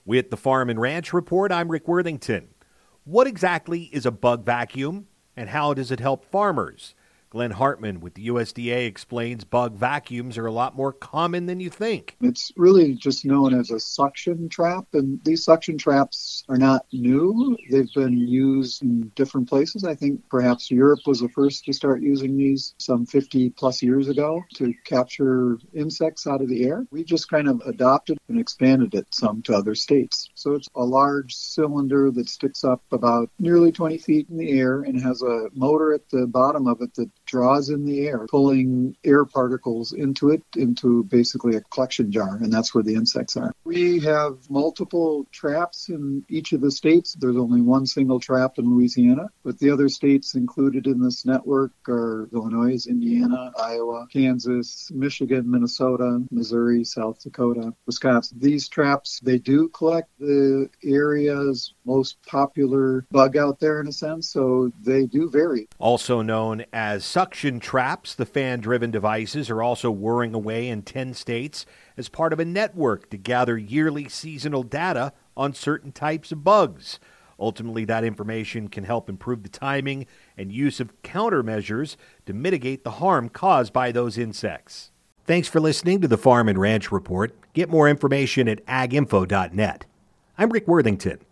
With the Farm and Ranch Report, I'm Rick Worthington. What exactly is a bug vacuum, and how does it help farmers? Glenn Hartman with the USDA explains bug vacuums are a lot more common than you think. It's really just known as a suction trap, and these suction traps are not new. They've been used in different places. I think perhaps Europe was the first to start using these some 50 plus years ago to capture insects out of the air. We just kind of adopted and expanded it some to other states. So it's a large cylinder that sticks up about nearly 20 feet in the air and has a motor at the bottom of it that draws in the air, pulling air particles into it, into basically a collection jar, and that's where the insects are. We have multiple traps in each of the states. There's only one single trap in Louisiana, but the other states included in this network are Illinois, Indiana, Iowa, Kansas, Michigan, Minnesota, Missouri, South Dakota, Wisconsin. These traps, they do collect the area's most popular bug out there in a sense, so they do vary. Also known as suction traps, the fan-driven devices are also whirring away in 10 states as part of a network to gather yearly seasonal data on certain types of bugs. Ultimately, that information can help improve the timing and use of countermeasures to mitigate the harm caused by those insects. Thanks for listening to the Farm and Ranch Report. Get more information at aginfo.net. I'm Rick Worthington.